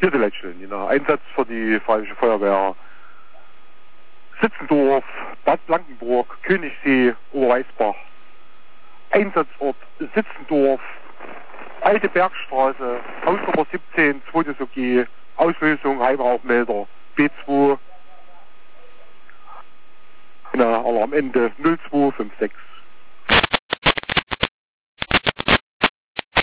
Hier die Leitstellen, genau. Einsatz für die Freiwillige Feuerwehr Sitzendorf, Bad Blankenburg, Königssee, Oberweißbach. Einsatzort Sitzendorf, Alte Bergstraße, Haus Nummer 17, zweites OG, Auslösung, Heibrauchmelder, B2. Genau, Alarmende 0256.